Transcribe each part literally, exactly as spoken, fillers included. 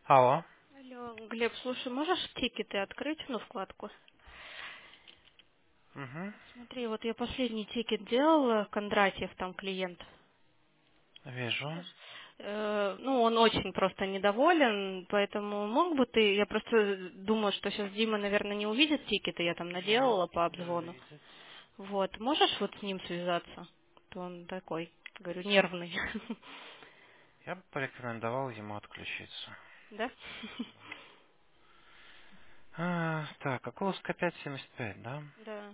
Алло. Алло, Глеб, слушай, можешь тикеты открыть, ну, вкладку? Угу. Смотри, вот я последний тикет делала, Кондратьев, там клиент. Вижу. Видишь? Э, ну, он очень просто недоволен, поэтому мог бы ты, я просто думаю, что сейчас Дима, наверное, не увидит тикеты, я там Не, наделала по не обзвону. увидит. Вот, можешь вот с ним связаться? То он такой, говорю, нервный. Я бы порекомендовал ему отключиться. Да? А, так, Окуловская пять семьдесят пять, да? Да.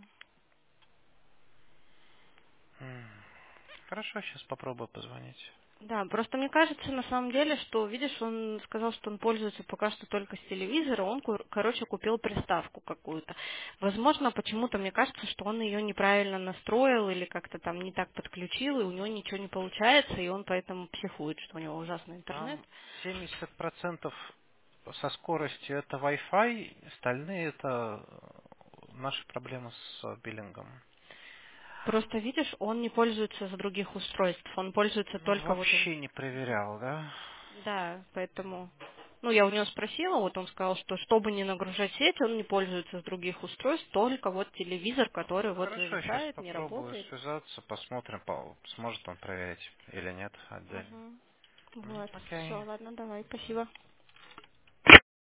М. Хорошо, сейчас попробую позвонить. Да, просто мне кажется, на самом деле, что, видишь, он сказал, что он пользуется пока что только с телевизора, он, ку- короче, купил приставку какую-то. Возможно, почему-то мне кажется, что он ее неправильно настроил или как-то там не так подключил, и у него ничего не получается, и он поэтому психует, что у него ужасный интернет. Там семьдесят процентов со скоростью это Wi-Fi, остальные это э, наши проблемы с биллингом. Просто, видишь, он не пользуется с других устройств, он пользуется Ну, только вот им. вообще не проверял, да? Да, поэтому... Ну, я у него спросила, вот он сказал, что чтобы не нагружать сеть, он не пользуется с других устройств, только вот телевизор, который вот Хорошо, сейчас зависает, не попробую работает. связаться, посмотрим, по- сможет он проверить или нет отдельно. Угу. М, Вот, все, Окей. ладно, давай, спасибо.